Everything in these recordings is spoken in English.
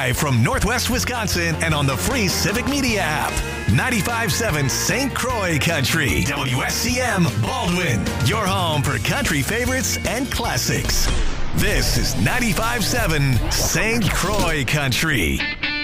Live from Northwest Wisconsin and on the free Civic Media app. 95.7 St. Croix Country. WSCM Baldwin. Your home for country favorites and classics. This is 95.7 St. Croix Country.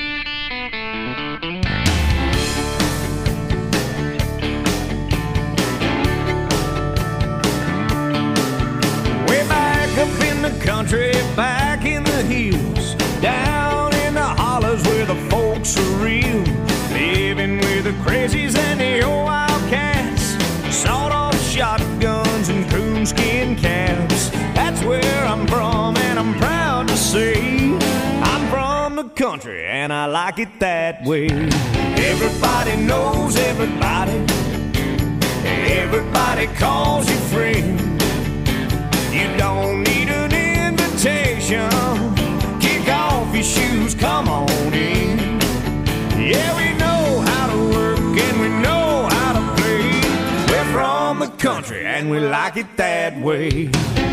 Way back up in the country, back in the hills, down in the hollers where the folks are real, living with the crazies and the old wildcats, sawed-off shotguns and coonskin caps. That's where I'm from, and I'm proud to say I'm from the country, and I like it that way. Everybody knows everybody. Everybody calls you friend. You don't need an invitation. Kick off your shoes, come on in. Yeah, we know how to work and we know how to play. We're from the country and we like it that way.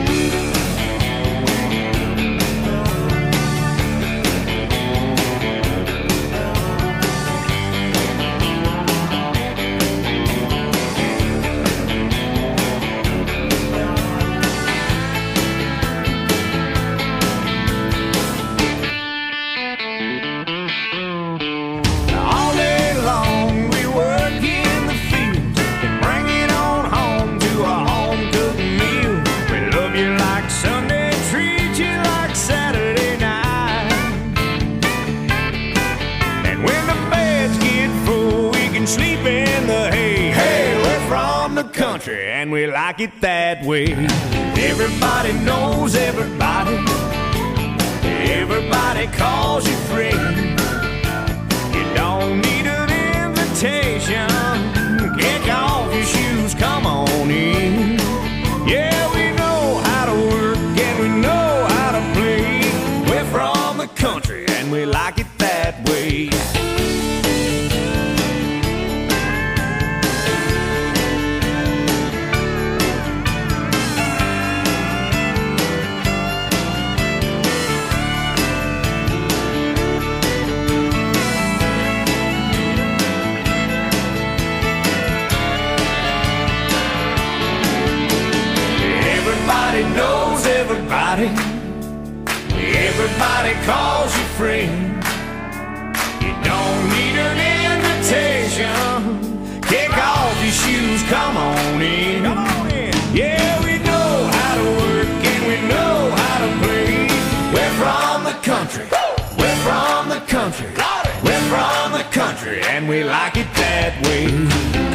And we like it that way. Everybody knows everybody. Everybody calls you friend. You don't need an invitation. Kick off your shoes, come on in. Yeah, we know how to work and we know how to play. We're from the country and we like it that way. Knows everybody. Everybody calls you friend. You don't need an invitation. Kick off your shoes, come on in. Come on in. Yeah, we know how to work and we know how to play. We're from the country. We're from the country. We're from the country and we like it that way.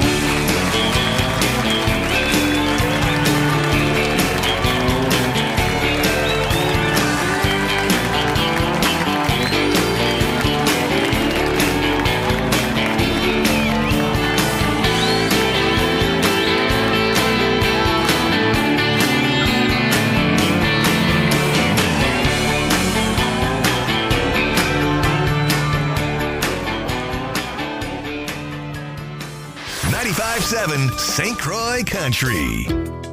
95.7 St. Croix Country.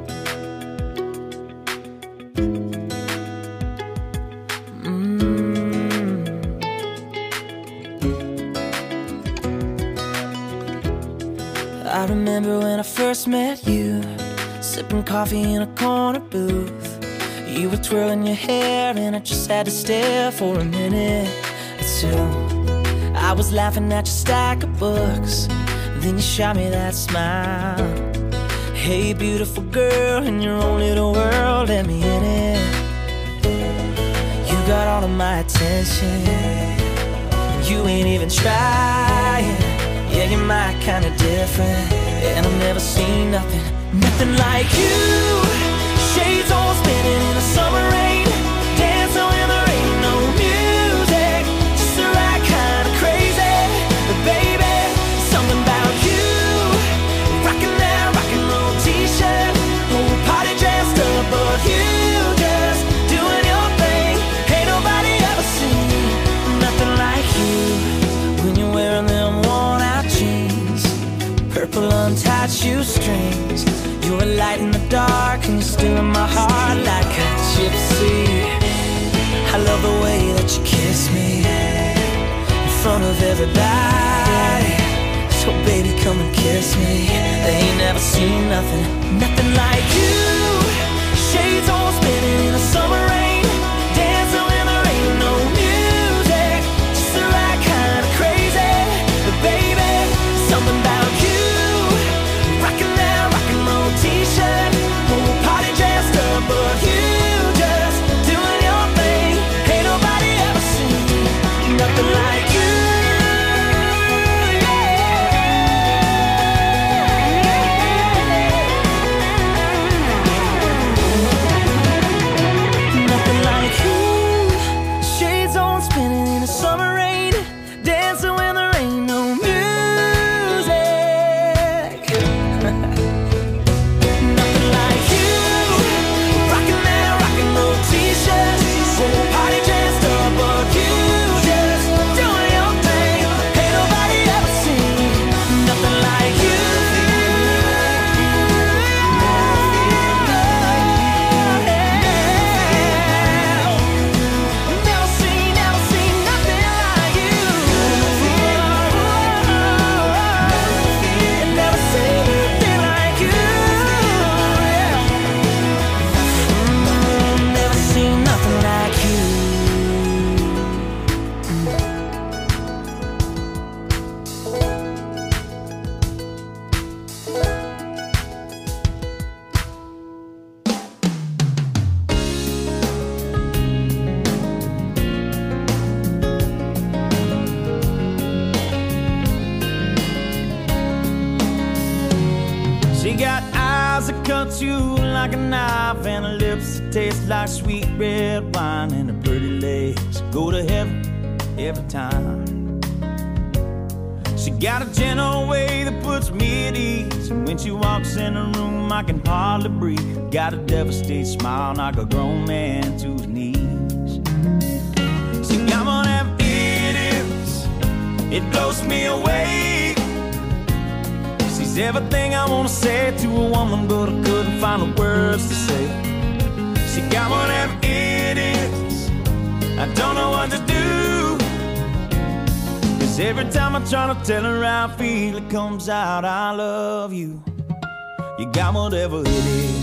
I remember when I first met you, sipping coffee in a corner booth. You were twirling your hair and I just had to stare for a minute or two. I was laughing at your stack of books, then you shot me that smile. Hey beautiful girl, in your own little world, let me in it. You got all of my attention, and you ain't even trying. Yeah, you're my kind of different, and I've never seen nothing like you. Shades on spinning in the summer rain, dancing when there ain't no music, just the right kind of crazy. But baby, something about you, rocking that rock and roll t-shirt, whole party dressed up, but you just doing your thing. Ain't nobody ever seen nothing like you. When you're wearing them worn out jeans, purple untied shoestrings, you're a light in the dark and you're still in my heart like a gypsy. I I love the way that you kiss me in front of everybody. So baby, come and kiss me. They ain't never seen nothing, nothing like you. Shades all spinning in the summer rain, dancing when there ain't no music. Just the right kind of crazy. But baby, something about you, rocking that rock and roll t-shirt, whole party dressed up, but you just doing your thing. Ain't nobody ever seen nothing like you. You like a knife and her lips that taste like sweet red wine, and her pretty legs go to heaven every time. She got a gentle way that puts me at ease, and when she walks in the room I can hardly breathe. Got a devastated smile, knock a grown man to his knees. She got one of them idiots, it blows me away. She's everything I wanna say to a woman, but I couldn't find the words to say. She got one of them idiots, I don't know what to do. Cause every time I try to tell her how I feel, it comes out, I love you. You got whatever it is.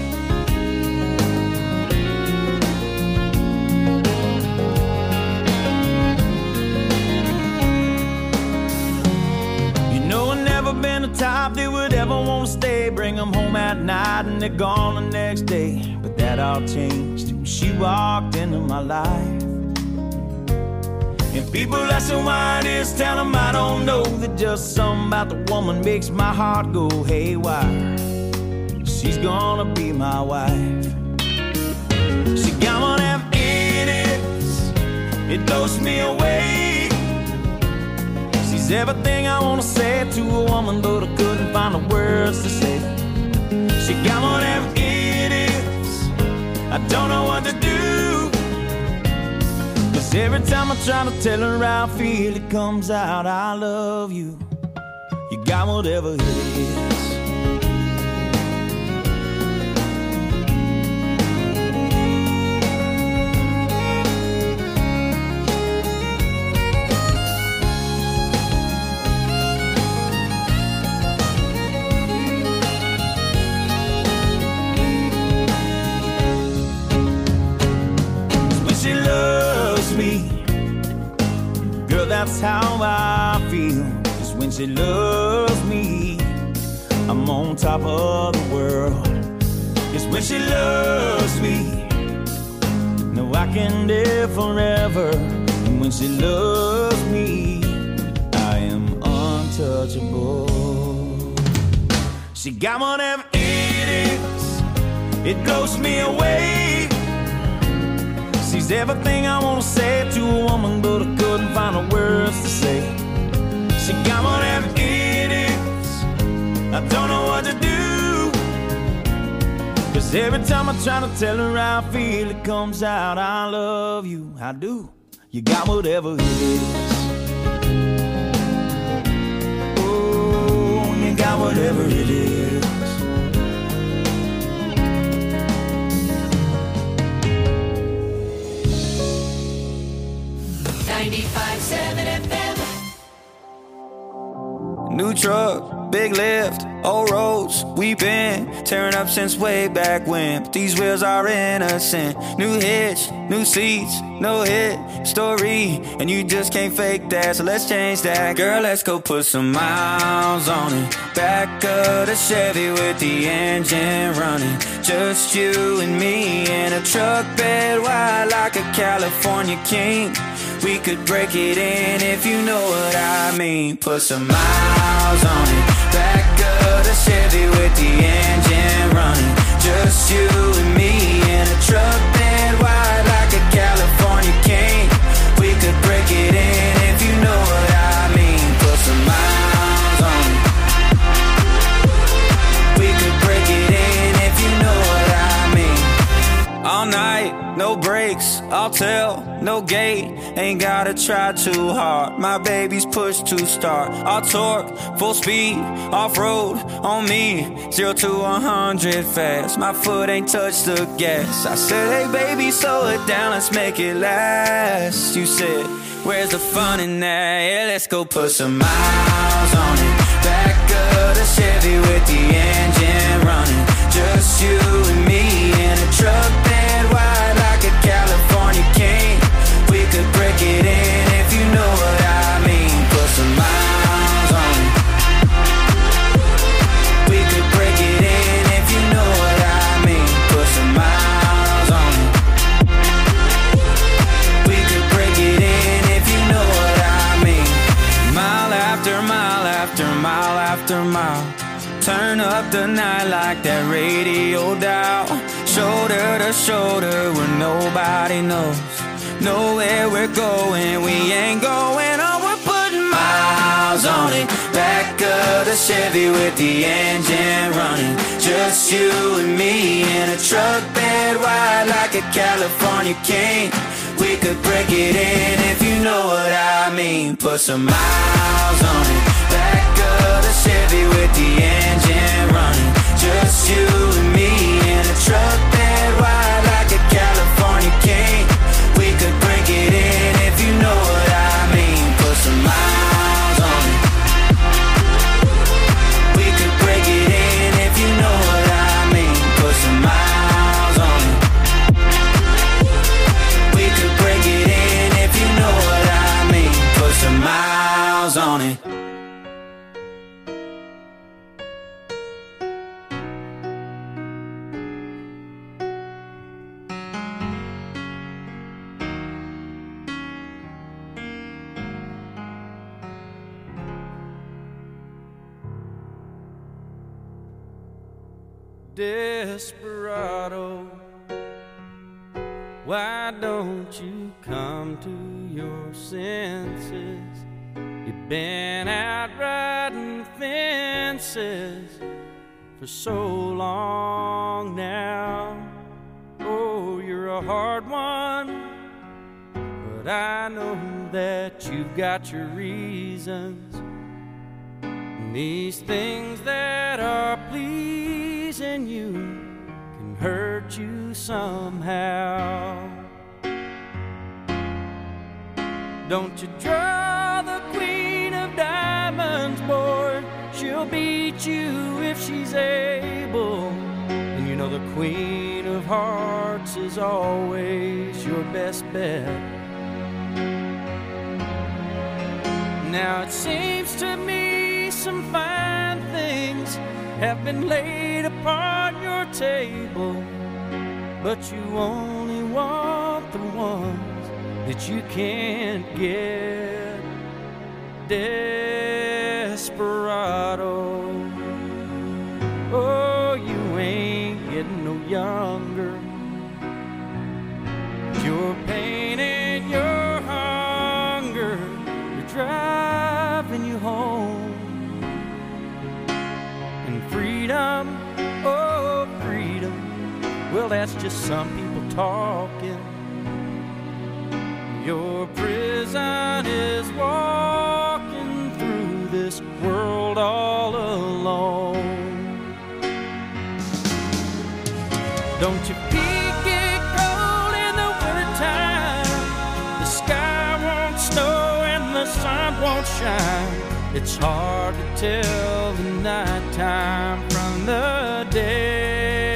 Been the type that would ever want to stay, bring them home at night and they're gone the next day. But that all changed when she walked into my life. And people ask me why it is, tell them I don't know, that just something about the woman makes my heart go haywire. She's gonna be my wife. She got one of them idiots, it blows me away. She's everything I wanna say to a woman, but I couldn't find the words to say. She got one of them idiots, I don't know what to do. Cause every time I try to tell her how I feel, it comes out, I love you. You got whatever it is. That's how I feel, is when she loves me, I'm on top of the world. It's when she loves me, no, I can live forever. And when she loves me, I am untouchable. She got one of them idiots, it blows me away. She's everything I wanna say to a woman, but I couldn't find the words to say. She got one of them idiots, I don't know what to do. Cause every time I try to tell her how I feel, it comes out, I love you, I do. You got whatever it is. Oh, you got whatever it is. truck, big lift, old roads. We've been tearing up since way back when, but these wheels are innocent. New hitch, new seats, no hit story, and you just can't fake that, so let's change that. Girl, let's go put some miles on it. Back of the Chevy with the engine running. Just you and me in a truck bed wide like a California king. We could break it in if you know what I mean. Put some miles on it. Back of the Chevy with the engine running. Just you and me in a truck bed wide like a California king. We could break it in if you know what I mean. Put some miles on it. We could break it in if you know what I mean. All night, no brakes, I'll tell, no gate. Ain't gotta try too hard, my baby's push to start. All torque, full speed, off-road on me. 0 to 100 fast, my foot ain't touched the gas. I said, hey baby, slow it down, let's make it last. You said, where's the fun in that? Yeah, let's go put some miles on it. Back of the Chevy with the engine running. Just you and me in a truck bed wide like a California king. We could break it in if you know what I mean. Put some miles on it. We could break it in if you know what I mean. Put some miles on it. We could break it in if you know what I mean. Mile after mile after mile after mile. Turn up the night like that radio dial. Shoulder to shoulder where nobody knows. Know where we're going, we ain't going on. We're putting miles on it. Back of the Chevy with the engine running. Just you and me in a truck bed wide like a California king. We could break it in if you know what I mean. Put some miles on it. Back of the Chevy with the engine running. Just you and me in a truck bed wide like a California king. We could break it in if you know what I mean. Put some miles on it. We could break it in if you know what I mean. Put some miles on it. We could break it in if you know what I mean. Put some miles on it. Desperado, why don't you come to your senses? You've been out riding fences for so long now. Oh, you're a hard one, but I know that you've got your reasons. And these things that are pleasing you can hurt you somehow. Don't you draw the queen of diamonds, boy. She'll beat you if she's able. And you know the queen of hearts is always your best bet. Now it seems to me some fine things have been laid upon your table, but you only want the ones that you can't get. Desperado, oh, you ain't getting no younger. Your pain and your hunger are driving you home. And freedom, oh freedom, well that's just some people talking. Your prison is walking through this world all alone. Don't you peek it cold in the wintertime? The sky won't snow and the sun won't shine It's hard to tell the nighttime from the day.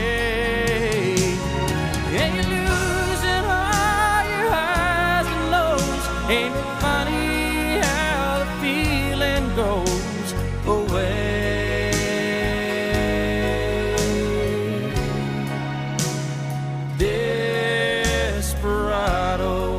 And you're losing all your highs and lows. Ain't it funny how the feeling goes away? Desperado,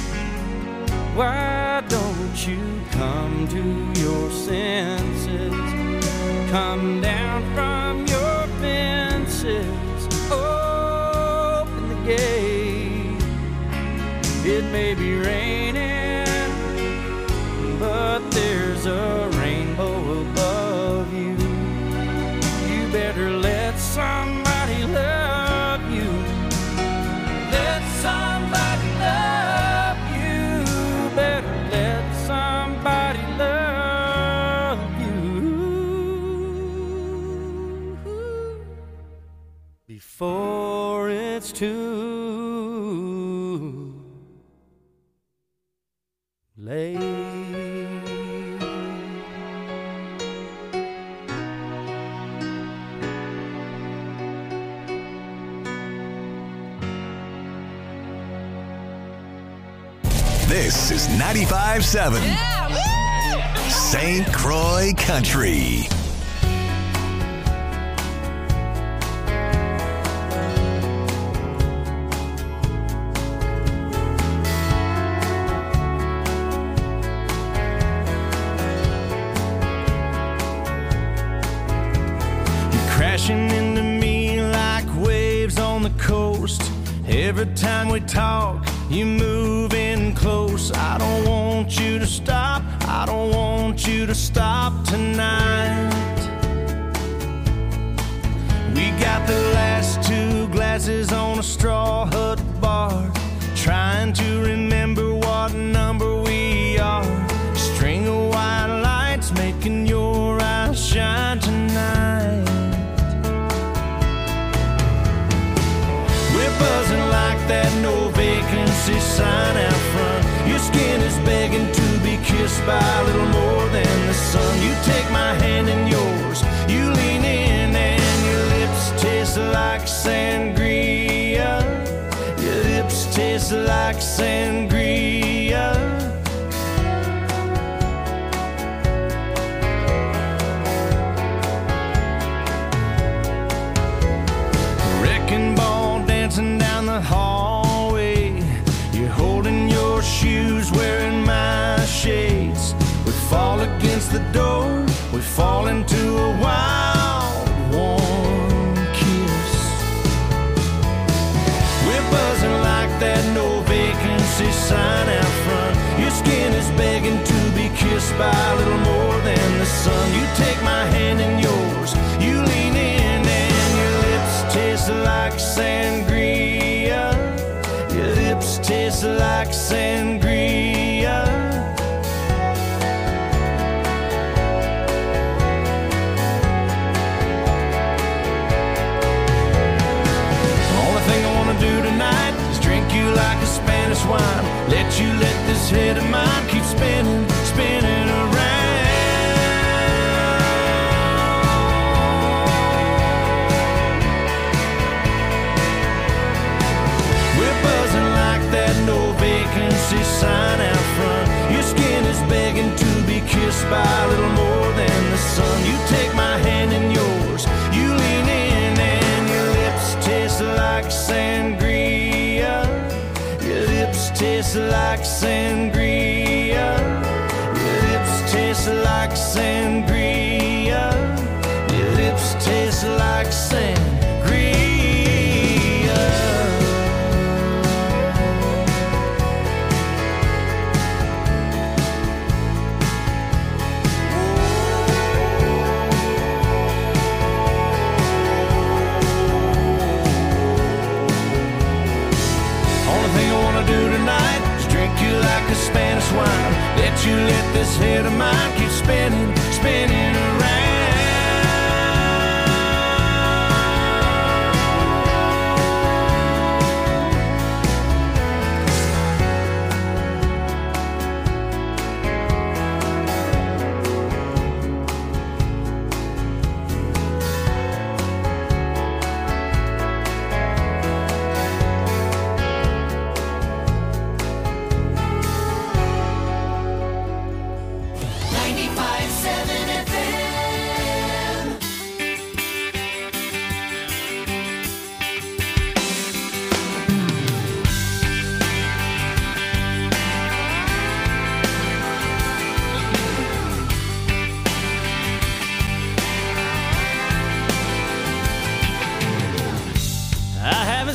why don't you come to your senses? Come down from your fences, open the gate. It may be raining, but there's a rainbow above you. You better let somebody love you. Let somebody love you. Better let somebody love you before it's too late. This is 95.7 St. Croix Country. Crashing into me like waves on the coast. Every time we talk, you move in close. I don't want you to stop. I don't want you to stop tonight. We got the last two glasses on a straw hut bar, trying to remember what number we are. String of white lights making your eyes shine tonight. We're buzzing like that no vacancy sign out front. Your skin is begging to be kissed by a little more than the sun. You take my hand in yours, you lean in, and your lips taste like sangria. Your lips taste like sangria. Wrecking ball dancing down the hallway. You're holding your shoes, wearing my shades. We fall against the door, we fall into a wild, warm kiss. We're buzzing like that no vacancy sign out front. Your skin is begging to be kissed by a little more than the sun. You take my hand in yours, you lean in, and your lips taste like sangria. Your lips taste like sangria. Only thing I wanna do tonight is drink you like a Spanish wine. Let you let this head of mine keep spinning, spinning around. That no vacancy sign out front. Your skin is begging to be kissed by a little more than the sun. You take my hand in yours, you lean in, and your lips taste like sangria. Your lips taste like sangria. Your lips taste like sangria. Your lips taste like sangria. Like a Spanish wine, let you let this head of mine keep spinning, spinning around.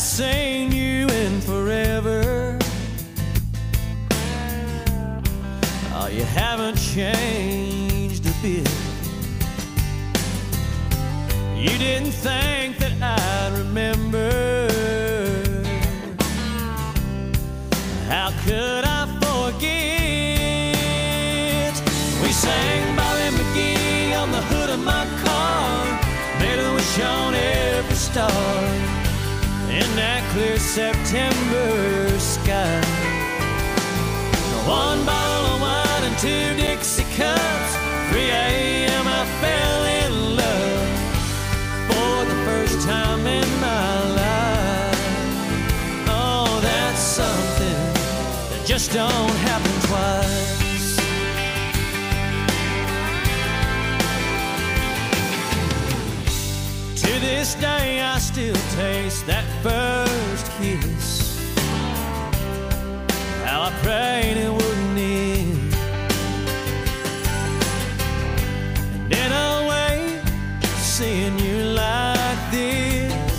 seen you in forever. Oh, you haven't changed a bit. You didn't think that I'd remember. How could I forget? We sang Bobby McGee on the hood of my car, made a wish on every star in that clear September sky. One bottle of wine and 2 Dixie cups. 3 a.m. I fell in love for the first time in my life. Oh, that's something that just don't happen twice. To this day I still taste that first kiss. How I prayed it wouldn't end. And in a way, seeing you like this,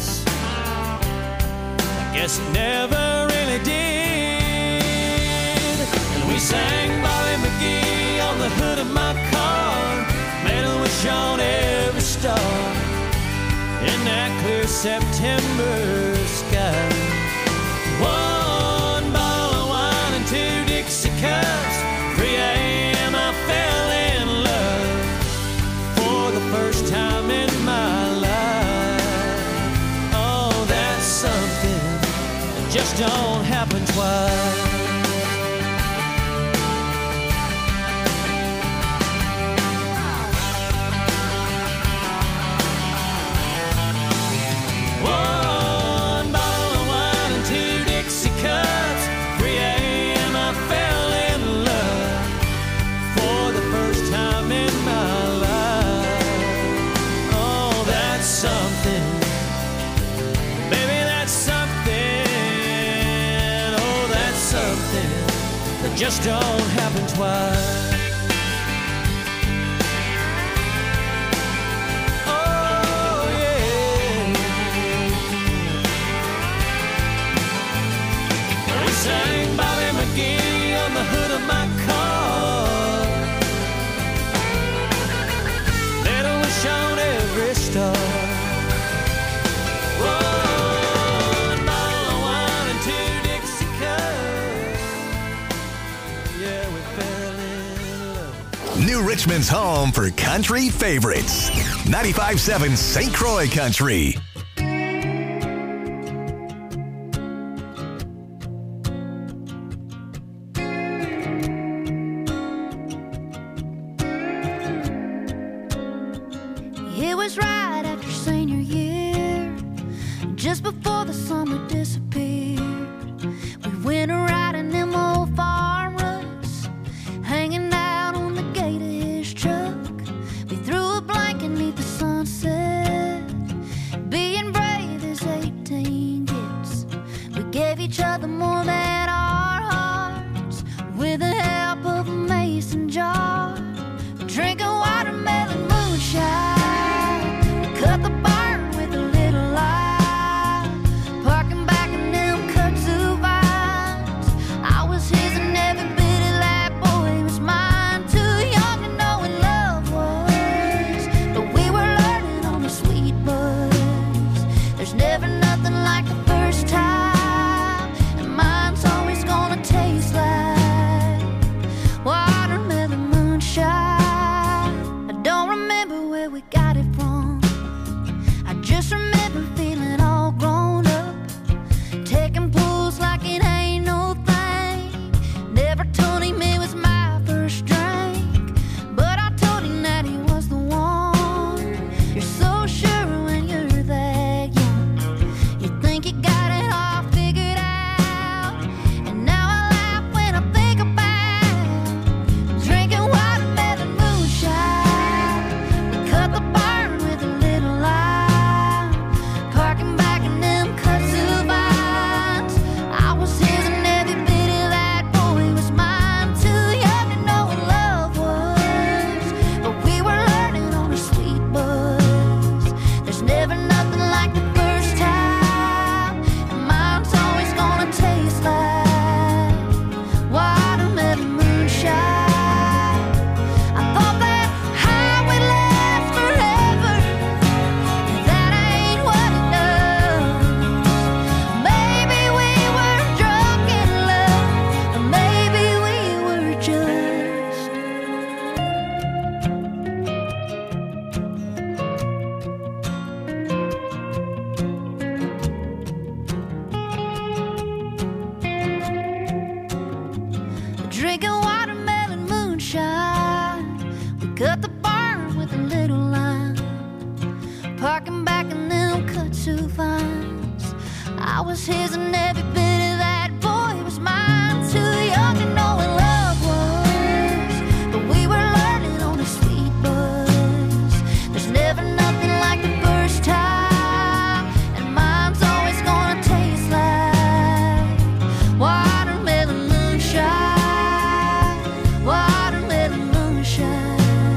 I guess it never really did. And we sang Bobby McGee on the hood of my car, made a wish on every star in that clear September sky. One bottle of wine and 2 Dixie cups. 3 a.m. I fell in love for the first time in my life. Oh, that's something that just don't happen twice. Just don't happen twice. Oh, yeah. We sang Bobby McGee on the hood of my car, made a wish on every star. New Richmond's home for country favorites. 95.7 St. Croix Country. It was right after senior year, just before the summer disappeared. We went a riding them old farm ruts, hanging out on the gate of his truck. We threw a blanket neath the sunset, being brave as 18 gets. We gave each other more than our hearts, with the help of a mason jar, drinking watermelon moonshine. Cut the barn with a little light, parking back in them kudzu vines. I was his and every bit of that boy was mine. Too young to know what love was, but we were learning on the sweet buzz. There's never nothing like the first time, and mine's always gonna taste like watermelon moonshine. I don't remember where we got it from, just remember feeling all grown up, taking pulls like it ain't no thing. Never told him it was my first drink, but I told him that he was the one. You're so sure when you're that young, you think you got it all figured out. And now I laugh when I think about drinking watermelon moonshine. We cut the barn with a was his and every bit of that boy was mine. Too young to know what love was, but we were learning on a sweet buzz. There's never nothing like the first time, and mine's always gonna taste like watermelon moonshine, watermelon moonshine.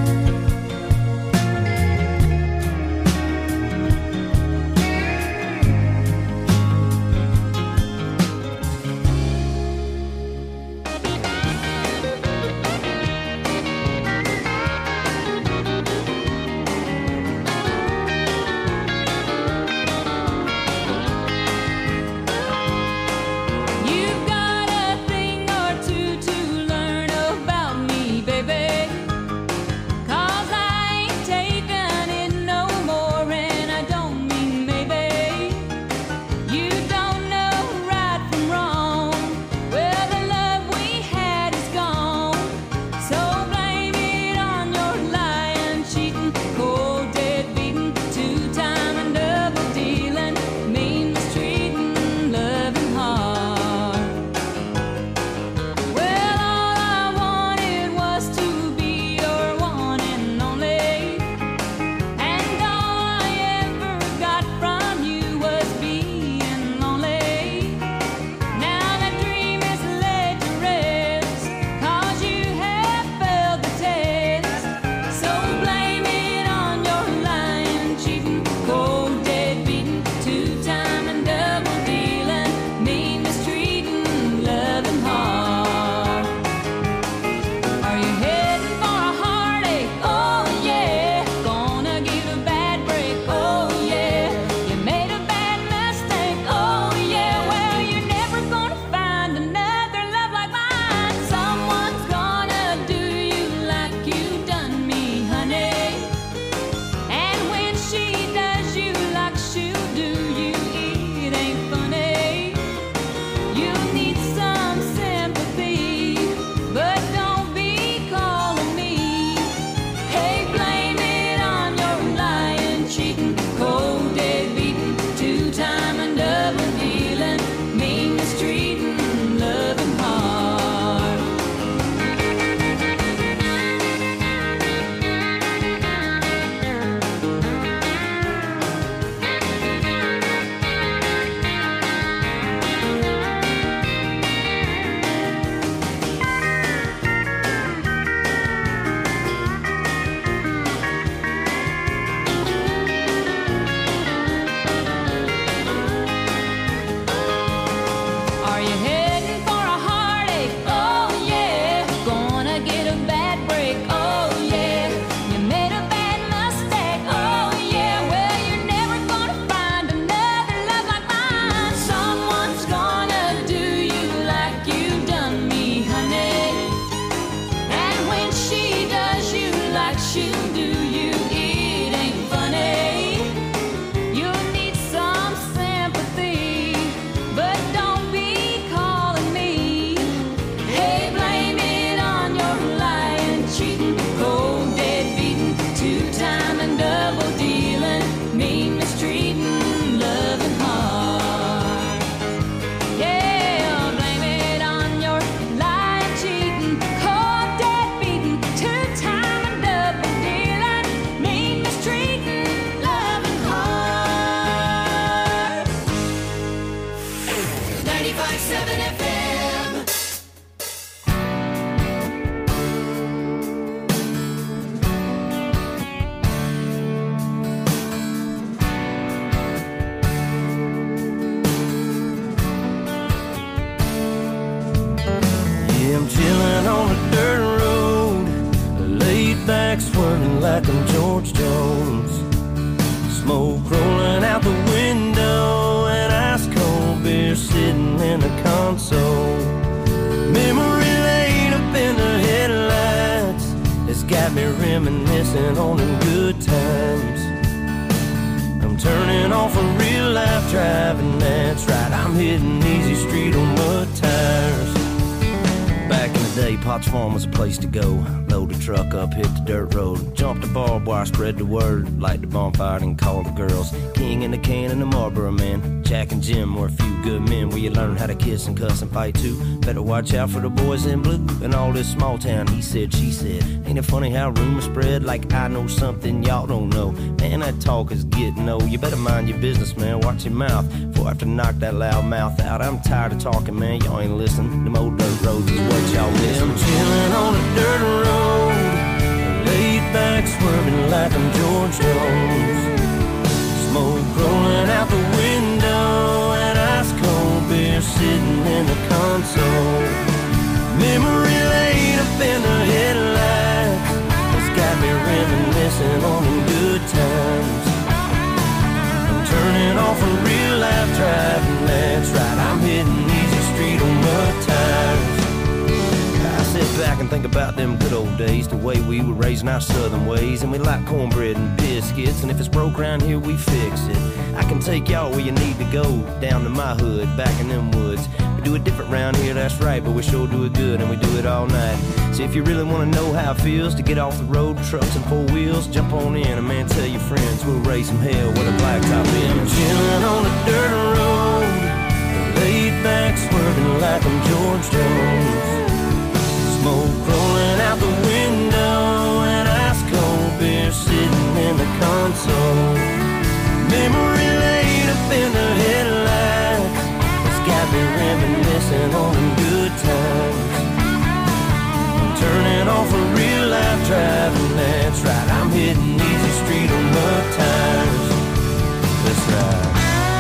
You've got a thing or two to learn about me, baby. 'Cause I ain't taking it no more, and I don't mean maybe. You don't know right from wrong. Well, the love we had is gone. So blame it on your lying, cheating, cold, dead beating, two-time and double dealing, mean mistreating, loving hard. Well, all I wanted was to be your one and only, and all I ever got from you was being lonely. Now that dream is laid to rest, 'cause you have failed the test. So blame it on your lying, cheating, cold, dead beating, two-time and double dealing, mean mistreating, loving hard. Are you heading for a heartache? Oh yeah. Gonna get a bad break? Oh yeah. You made a bad mistake? Oh yeah. Well, you're never gonna find another love like mine. Someone's gonna do you like you done me, honey. And when she does you like she'll do you, it ain't funny. You need some sympathy, but don't be calling me. Hey, blame it on your lying, cheating, cold, dead beating, two-time and double dealing, mean mistreating, loving hard. Are you heading for a heartache? Oh yeah. Gonna get a bad break? Oh yeah. You made a bad mistake? Oh yeah. Well, you're never gonna find another love like mine. Someone's gonna do you like you done me, honey. And when she does you like she'll do you, it ain't funny. You need some sympathy, but don't be calling me. Hey, blame it on your lying, cheating, cold, dead beating, two-time and double dealing, mean mistreating, loving hard. Yeah, blame it on your lying, cheating, cold, dead beating, two-time and double dealing, mean mistreating, loving hard. 95.7 FM. Yeah, I'm chilling on a dirt road, laid back swirling like I'm George Jones. Smoke rolling out the window, and ice cold beer sitting in the console. Memory laid up in the headlights, it's got me reminiscing on the good times. I'm turning off a real life driving, that's right, I'm hitting easy street on mud tires. Back in the day, Potts Farm was a place to go. Load the truck up, hit the dirt road. Jump the barbed wire, spread the word. Light the bonfire and call the girls. King and the can and the Marlboro man. Jack and Jim were a few good men where you learn how to kiss and cuss and fight too. Better watch out for the boys in blue and all this small town. He said, she said. Ain't it funny how rumors spread like I know something y'all don't know? Man, that talk is getting old. You better mind your business, man. Watch your mouth before I have to knock that loud mouth out. I'm tired of talking, man. Y'all ain't listening. Them old dirt roads is what y'all miss. I'm chilling on a dirt road, laid back, swerving like I'm George Jones. Smoke rolling out the window, and ice cold beer sitting in the console. Memory lane up in the headlights has got me reminiscing on them good times. I'm turning off a real life driving, that's right. I'm hitting easy street on mud tires. I sit back and think about them good old days, the way we were raising our southern ways. And we like cornbread and biscuits, and if it's broke around here, we fix it. I can take y'all where you need to go, down to my hood, back in them woods. We do it different round here, that's right, but we sure do it good, and we do it all night. So if you really want to know how it feels to get off the road, trucks and four wheels, jump on in, and man, tell your friends we'll raise some hell with a blacktop in. Chilling on a dirt road, laid back, swerving like I'm George Jones. Smoke rolling out the window, and ice cold beer sitting in the console. Memory lane up in the headlights has got me reminiscing on them good times. I'm turning off a real life driving, that's right. I'm hitting easy street on mud tires. That's right.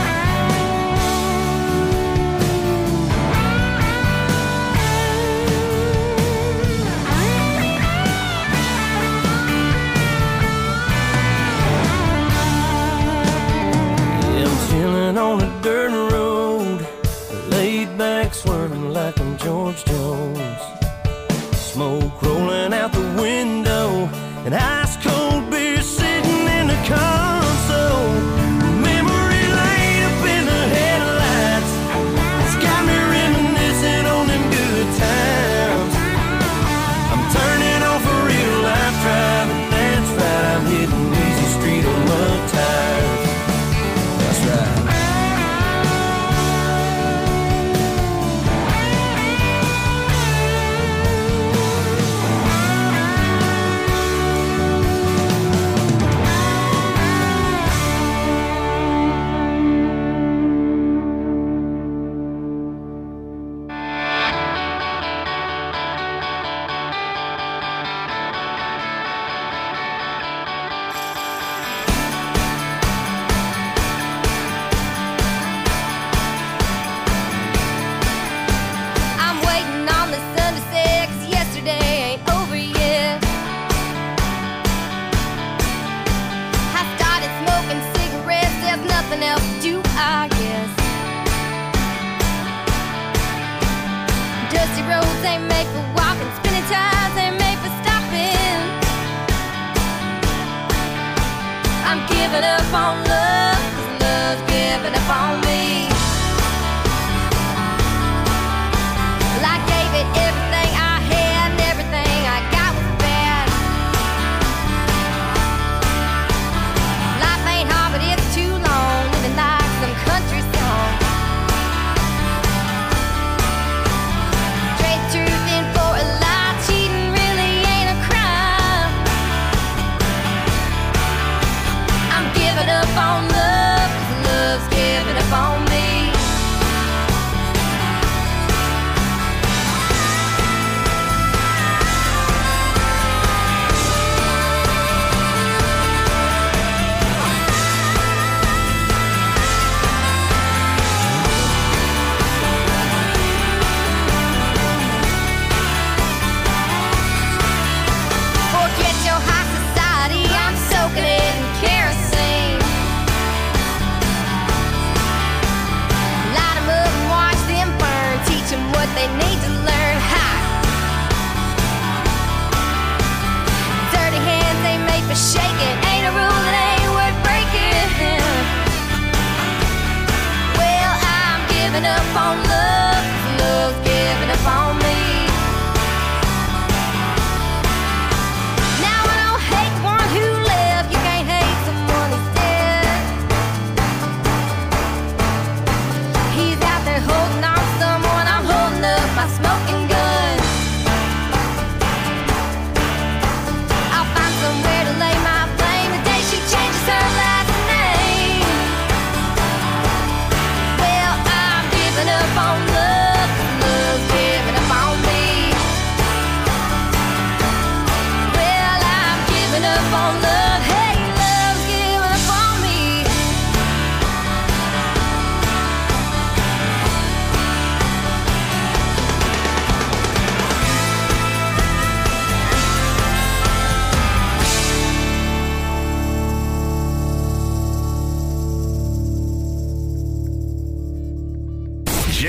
On a dirt road, laid back, swerving like I'm George Jones. Smoke rolling out the window, and ice cold beer sitting in the console. Memory lane up in the headlights, it's got me reminiscing on them good times. I'm turning off a real life driving, that's right. I'm hitting easy street on mud tires. That's right.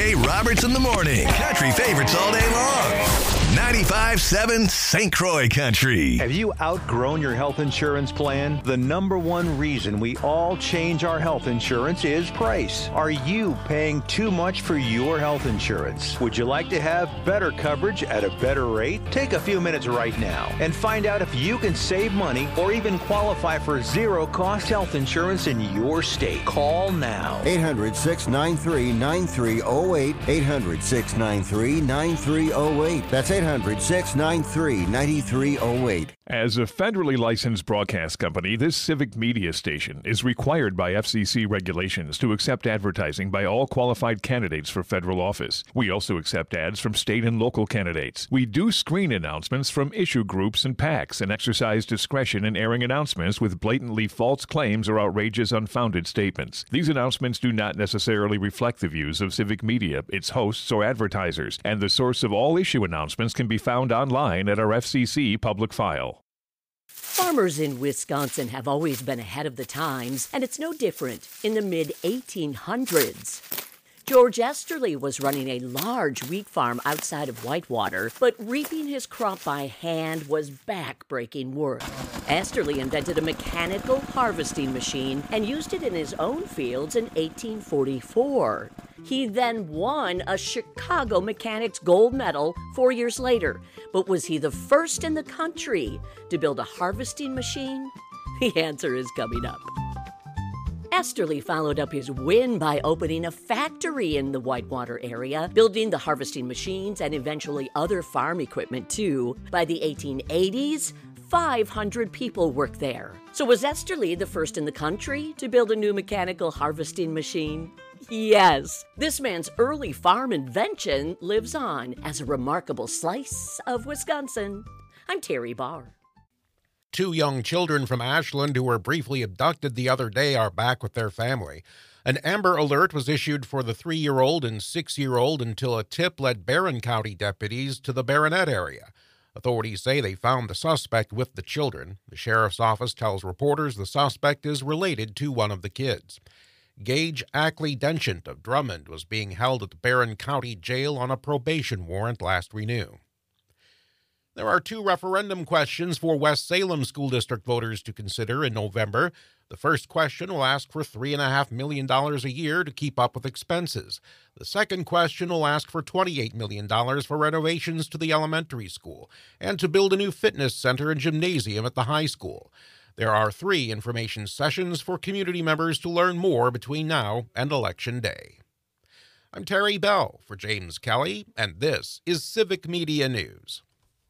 Ray Roberts in the morning. Country favorites all day long. 95.7 St. Croix Country. Have you outgrown your health insurance plan? The number one reason we all change our health insurance is price. Are you paying too much for your health insurance? Would you like to have better coverage at a better rate? Take a few minutes right now and find out if you can save money or even qualify for zero-cost health insurance in your state. Call now. 800-693-9308. 800-693-9308. That's 800-693-9308. As a federally licensed broadcast company, this civic media station is required by FCC regulations to accept advertising by all qualified candidates for federal office. We also accept ads from state and local candidates. We do screen announcements from issue groups and PACs and exercise discretion in airing announcements with blatantly false claims or outrageous unfounded statements. These announcements do not necessarily reflect the views of civic media, its hosts, or advertisers, and the source of all issue announcements can be found online at our FCC public file. Farmers in Wisconsin have always been ahead of the times, and it's no different in the mid-1800s. George Esterly was running a large wheat farm outside of Whitewater, but reaping his crop by hand was back-breaking work. Esterly invented a mechanical harvesting machine and used it in his own fields in 1844. He then won a Chicago Mechanics Gold Medal 4 years later. But was he the first in the country to build a harvesting machine? The answer is coming up. Esterly followed up his win by opening a factory in the Whitewater area, building the harvesting machines and eventually other farm equipment too. By the 1880s, 500 people worked there. So was Esterly the first in the country to build a new mechanical harvesting machine? Yes, this man's early farm invention lives on as a remarkable slice of Wisconsin. I'm Terry Barr. 2 young children from Ashland who were briefly abducted the other day are back with their family. An Amber Alert was issued for the 3-year-old and 6-year-old until a tip led Barron County deputies to the Baronet area. Authorities say they found the suspect with the children. The sheriff's office tells reporters the suspect is related to one of the kids. Gage Ackley Denchant of Drummond was being held at the Barron County Jail on a probation warrant last renew. There are 2 referendum questions for West Salem School District voters to consider in November. The first question will ask for $3.5 million a year to keep up with expenses. The second question will ask for $28 million for renovations to the elementary school and to build a new fitness center and gymnasium at the high school. There are 3 information sessions for community members to learn more between now and Election Day. I'm Terry Bell for James Kelly, and this is Civic Media News.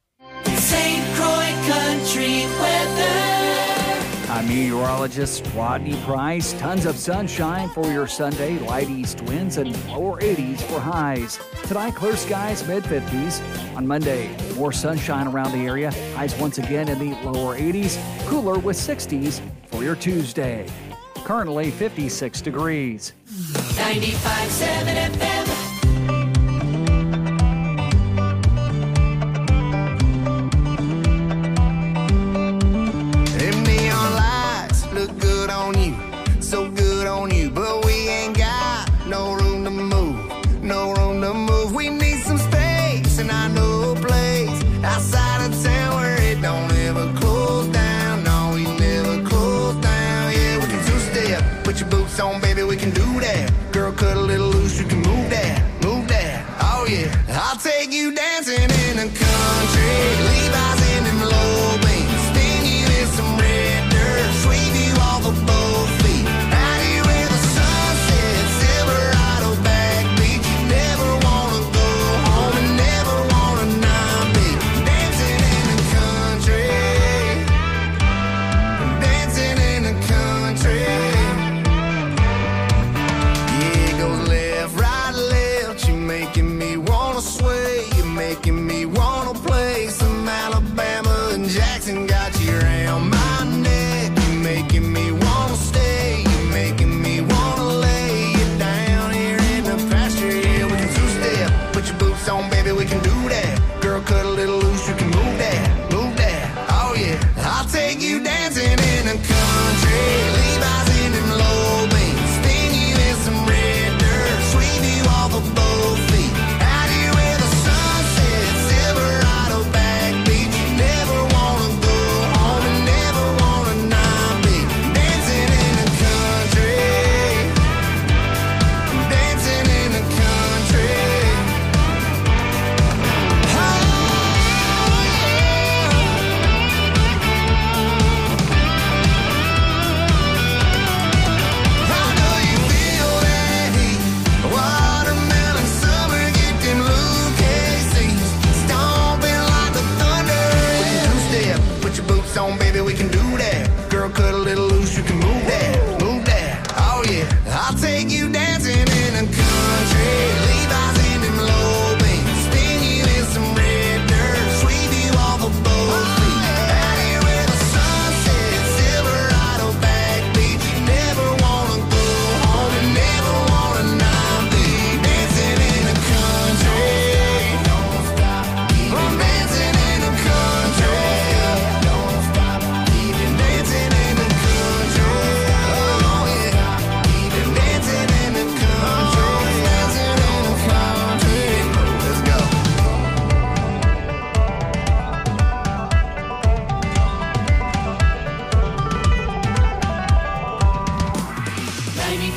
St. Croix Country weather. I'm meteorologist Rodney Price. Tons of sunshine for your Sunday, light east winds and lower 80s for highs. Tonight, clear skies, mid-50s. On Monday, more sunshine around the area. Highs once again in the lower 80s. Cooler with 60s for your Tuesday. Currently 56 degrees. 95.7 FM. On, baby, we can do that. Girl, cut a little loose, you can move that, oh yeah. I'll take you dancing in the country, Levi's in them low beams, spin you in some red dirt, sweep you off of both feet, out here where the sun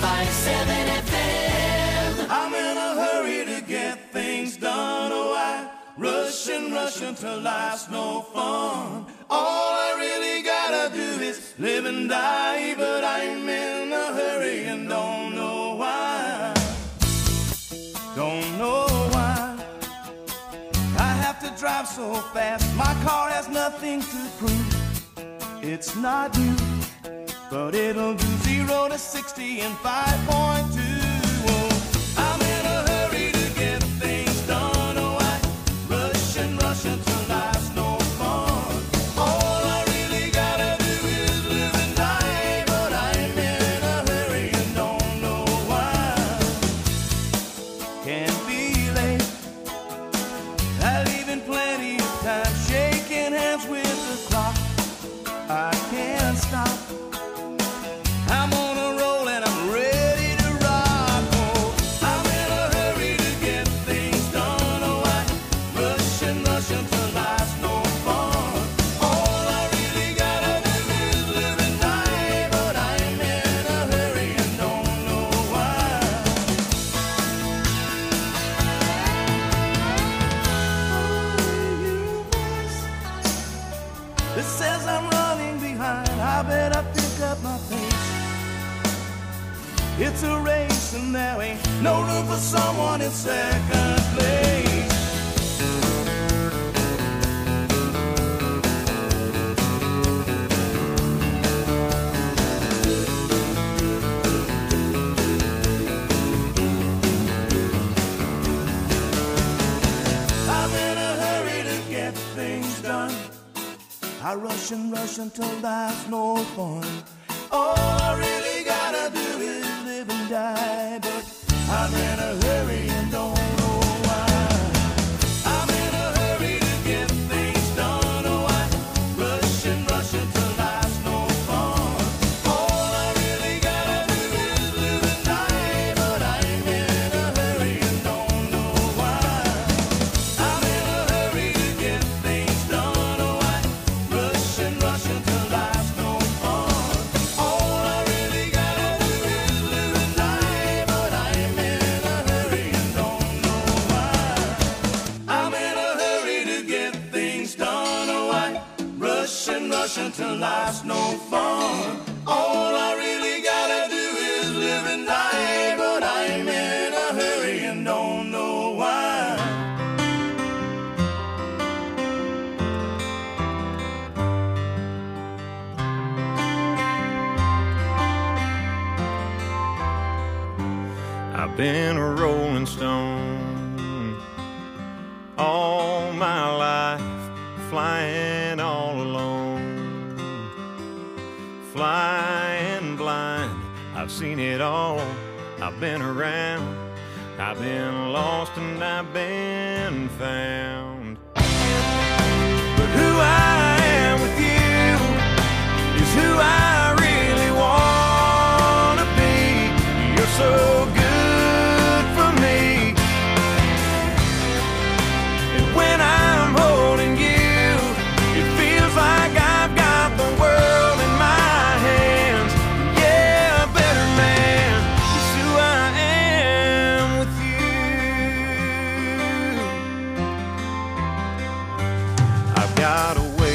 95.7 FM. I'm in a hurry to get things done. Oh, I rush and rush until life's no fun. All I really gotta do is live and die, but I'm in a hurry and don't know why. Don't know why I have to drive so fast. My car has nothing to prove. It's not you, but it'll do 0 to 60 in 5.2. Oh, I'm in a hurry to get things done. Oh, I rush and rush until life's no fun. All I really gotta do is live and die, but I'm in a hurry and don't know why. Can't be late. I leave in plenty of time, shaking hands with the clock. I can't stop. I'm on a roll and I'm ready to rock. Oh, I'm in a hurry to get things done. Oh, I rush and rush until life's no fun. All I really gotta do is live and die, but I'm in a hurry and don't know why. It says I'm running behind. I better pick up my pace. It's a race and there ain't no room for someone in second place. I'm in a hurry to get things done. I rush and rush until life's no fun. All I really gotta do is live and die, but I'm in a hurry and don't know why. I'm in a hurry to get things done. Oh, I rush and rush until life's no fun. All I really gotta do is live and die, but I'm in a hurry and don't know why. I'm in a hurry to get things done. Oh, I rush and rush until life's no fun. All I really gotta do is live and die, but I'm in a hurry and don't know why. I'm in a hurry to get things done. Oh, I rush and rush until life's no fun. All I really gotta do is live and die, but I'm in a hurry and don't know why. I've been a rolling stone all my life, flying all alone, flying blind. I've seen it all. I've been around. I've been lost and I've been found. But who I am with you is who I really want to be. You're so good for me. And when I'm holding you, it feels like I've got the world in my hands. Yeah, a better man is who I am with you. I've got a way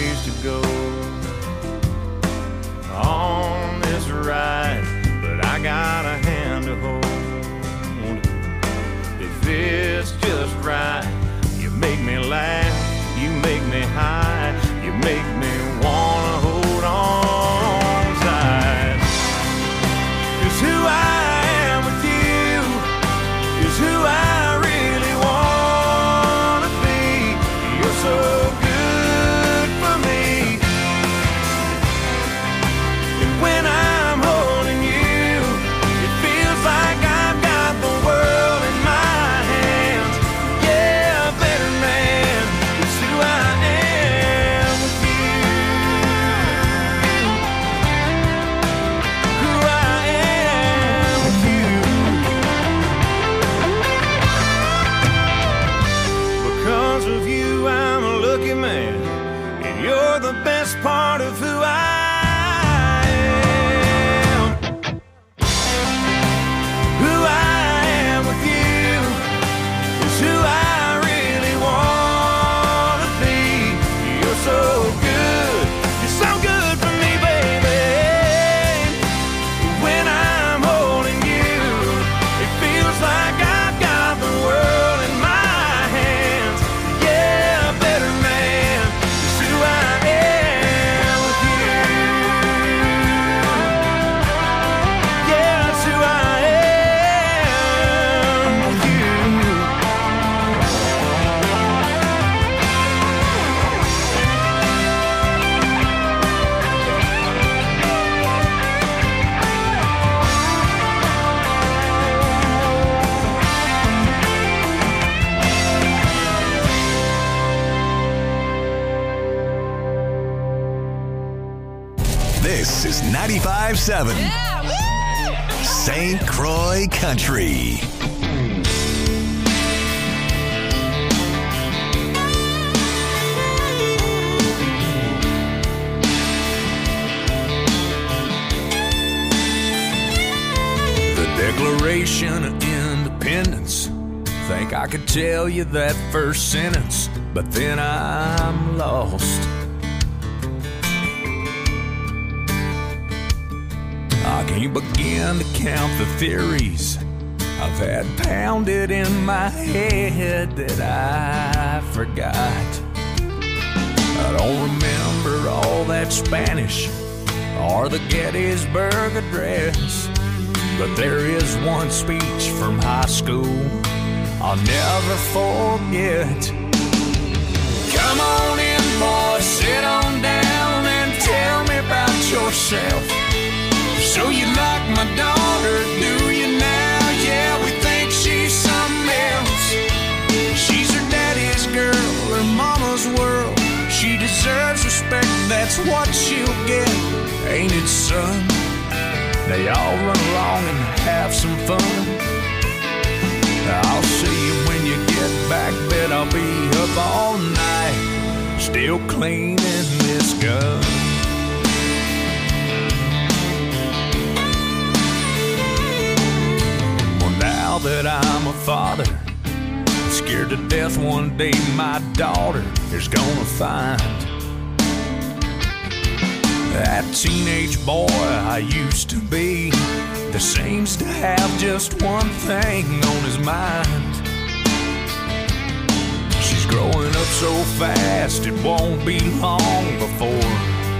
95.7 St. Croix Country. Declaration of Independence. Think I could tell you that first sentence, but then I'm lost. I can't begin to count the theories I've had pounded in my head that I forgot. I don't remember all that Spanish or the Gettysburg Address, but there is one speech from high school I'll never forget. Come on in, boy, sit on down and tell me about yourself. So you like my daughter, do you now? Yeah, we think she's something else. She's her daddy's girl, her mama's world. She deserves respect, that's what she'll get, ain't it, son? They all run along and have some fun. I'll see you when you get back, bet I'll be up all night, still cleaning this gun. Well, now that I'm a father, I'm scared to death one day my daughter is gonna find that teenage boy I used to be that seems to have just one thing on his mind. She's growing up so fast it won't be long before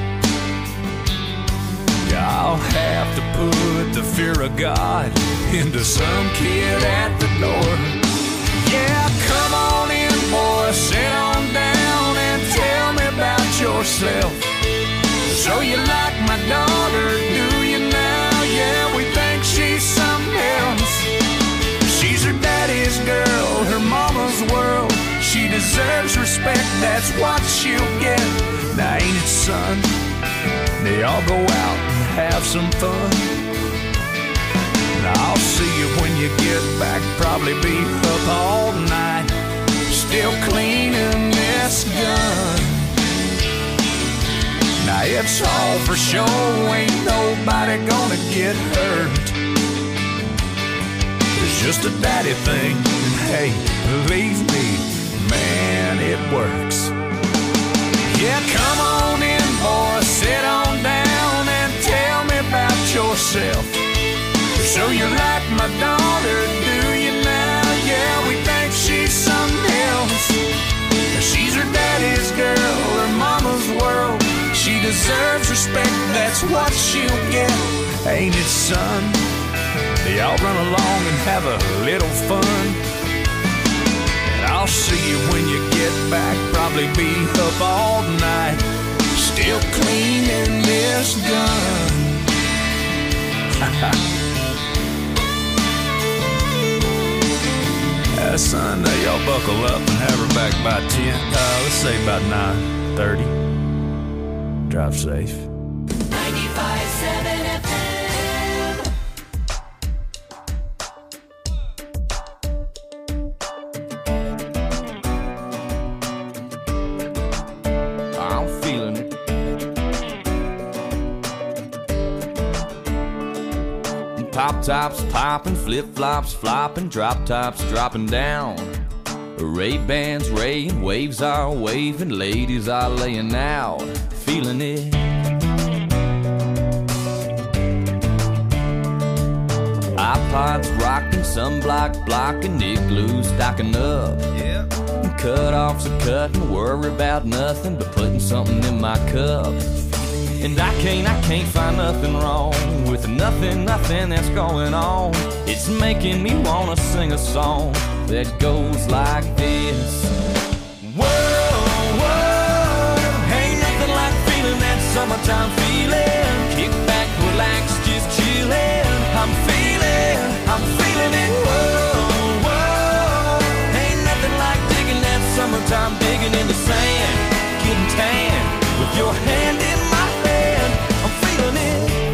I'll have to put the fear of God into some kid at the door. Yeah, come on in, boy, sit on down and tell me about yourself. So you like my daughter, do you now? Yeah, we think she's something else. She's her daddy's girl, her mama's world. She deserves respect, that's what she'll get. Now ain't it, son? They all go out and have some fun. Now I'll see you when you get back, probably be up all night, still cleaning this gun. Now it's all for show, ain't nobody gonna get hurt. It's just a daddy thing, and hey, believe me, man, it works. Yeah, come on in, boy, sit on down and tell me about yourself. So you like my daughter, do you now? Yeah, we think she's something else. She's her daddy's girl, her mama's world. She deserves respect, that's what she'll get, ain't it, son? They all run along and have a little fun. And I'll see you when you get back, probably be up all night, still cleaning this gun. Son, now y'all buckle up and have her back by 10. Let's say about 9:30. Drive safe. 95.7 FM. I'm feeling it. Pop tops popping, flip flops flopping, drop tops dropping down. Ray-Bans raying, waves are waving, ladies are laying out, feeling it. iPods rocking, sunblock blocking, igloos stocking up. Yeah. Cut-offs are cutting, worry about nothing but putting something in my cup. And I can't find nothing wrong with nothing that's going on. It's making me wanna sing a song that goes like this. Whoa, whoa, ain't nothing like feeling that summertime feeling. Kick back, relax, just chillin'. I'm feeling it. Whoa, whoa, ain't nothing like digging that summertime, digging in the sand, getting tan with your hand in my hand. I'm feeling it.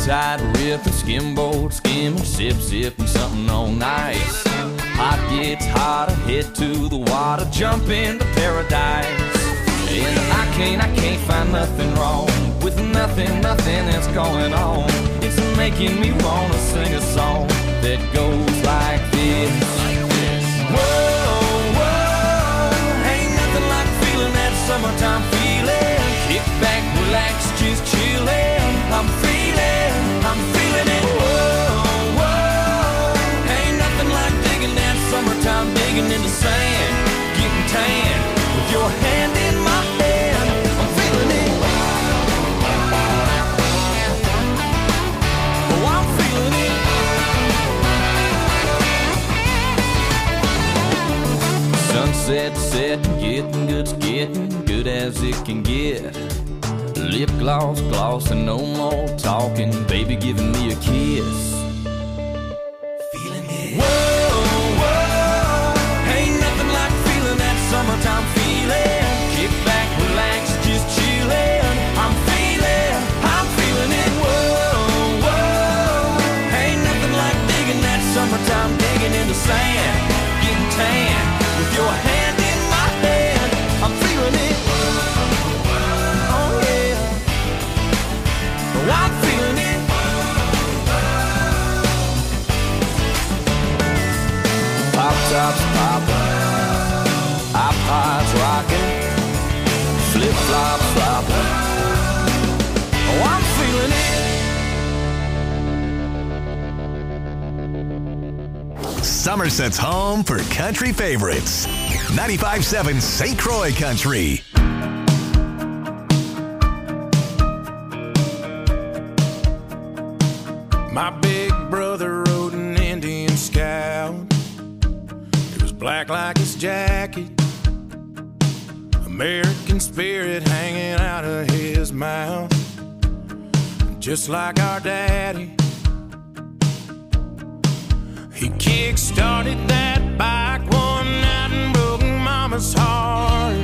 tide ripping, skimboard skimming, sipping something on ice. Hot gets hotter, head to the water, jump into paradise. And I can't find nothing wrong with nothing that's going on. It's making me wanna sing a song that goes like this. Whoa, whoa, ain't nothing like feeling that summertime feeling. Kick back, relax, just chillin'. I'm feeling it. Whoa, whoa, ain't nothing like digging that summertime, digging in the sand, getting tan with your hand in my hand. I'm feeling it. Oh, I'm feeling it. Sunset setting, getting good as it can get. Lip gloss, and no more talking. Baby giving me a kiss. Feeling it. Whoa, whoa, ain't nothing like feeling that summertime feeling. Kick back, relax, just chillin'. I'm feeling it. Whoa, whoa, ain't nothing like digging that summertime, digging in the sand, getting tan with your hand in my hand. I'm feeling it. I'm feeling it. Pop tops poppin', iPods rockin', flip flops floppin'. Oh, I'm feeling it. Somerset's home for country favorites. 95.7 St. Croix Country. My big brother rode an Indian Scout. It was black like his jacket, American spirit hanging out of his mouth, just like our daddy. He kick-started that bike one night and broke Mama's heart.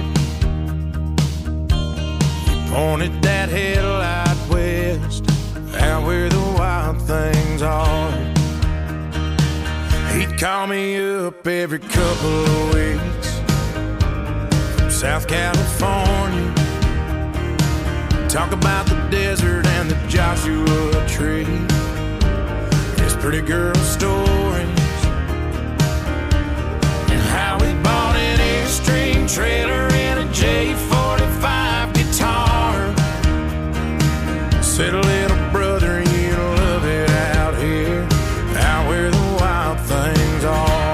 He pointed that headlight west, out where the wild things are. He'd call me up every couple of weeks from South California, talk about the desert and the Joshua Tree, his pretty girl stories, and how he bought an Airstream trailer and a J45 guitar. Said, little brother, you love it out here, out where the wild things are.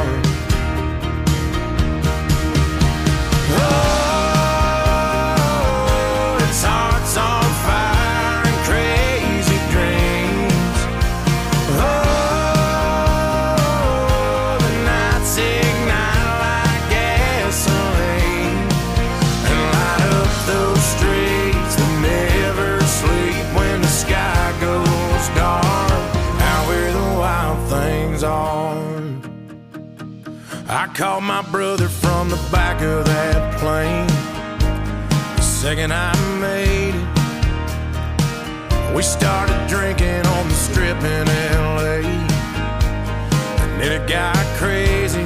Oh, it's hearts on fire and crazy dreams. Oh, the nights ignite like gasoline and light up those streets that never sleep when the sky goes dark, out where the wild things are. I called my brother from the back of that plane the second I made it. We started drinking on the strip in L.A., and then it got crazy.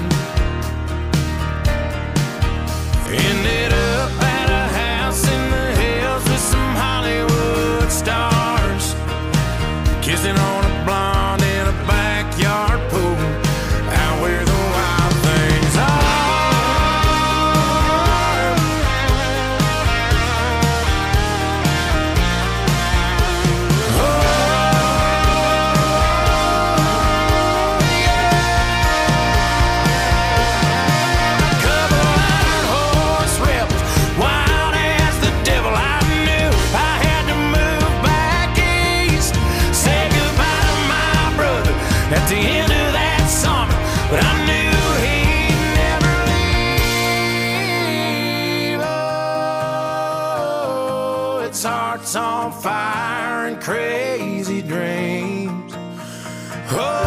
Ended up at a house in the hills with some Hollywood stars, kissing on a blonde in a backyard pool, out where the wild things are. Oh, yeah. Couple iron horse rebels, wild as the devil. I knew I had to move back east, say goodbye to my brother at the end of that summer, but I knew he'd never leave. Oh, it's hearts on fire and crazy dreams. Oh,